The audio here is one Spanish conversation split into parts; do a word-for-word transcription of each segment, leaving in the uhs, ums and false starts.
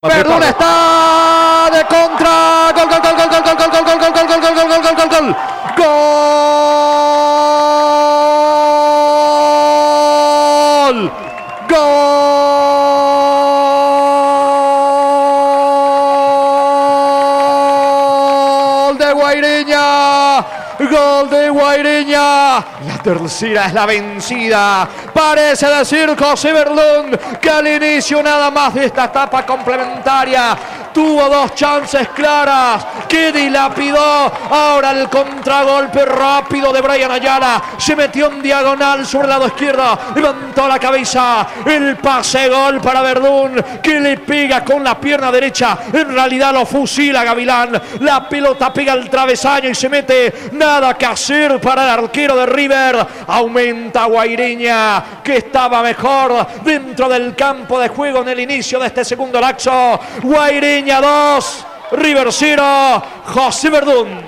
Verdún está de contra. Gol, gol, gol, gol, gol, gol, gol, gol, gol, gol, gol, gol, gol, gol, gol, gol, gol. Gol. Gol de Guairiña. Gol de Guairiña. La tercera es la vencida. Parece decir José Verdún que al inicio nada más de esta etapa complementaria tuvo dos chances claras que dilapidó. Ahora el contragolpe rápido de Brian Ayala. Se metió en diagonal sobre el lado izquierdo. Levantó la cabeza. El pase gol para Verdún, que le pega con la pierna derecha. En realidad lo fusila Gavilán. La pelota pega al travesaño y se mete. Nada que hacer para el arquero de River. Aumenta Guairiña, que estaba mejor dentro del campo de juego en el inicio de este segundo lapso. Guairiña dos, River cero, José Verdún.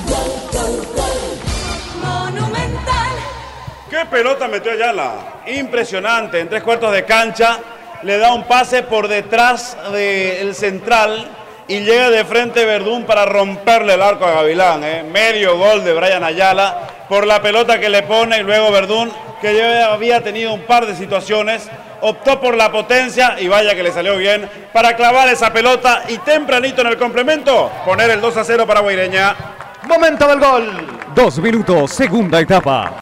¿Qué pelota metió Ayala? Impresionante, en tres cuartos de cancha, le da un pase por detrás del central y llega de frente Verdún para romperle el arco a Gavilán. ¿eh? Medio gol de Brian Ayala por la pelota que le pone, y luego Verdún, que ya había tenido un par de situaciones, optó por la potencia y vaya que le salió bien para clavar esa pelota y tempranito en el complemento poner el dos a cero para Guairiña. Momento del gol. Dos minutos, segunda etapa.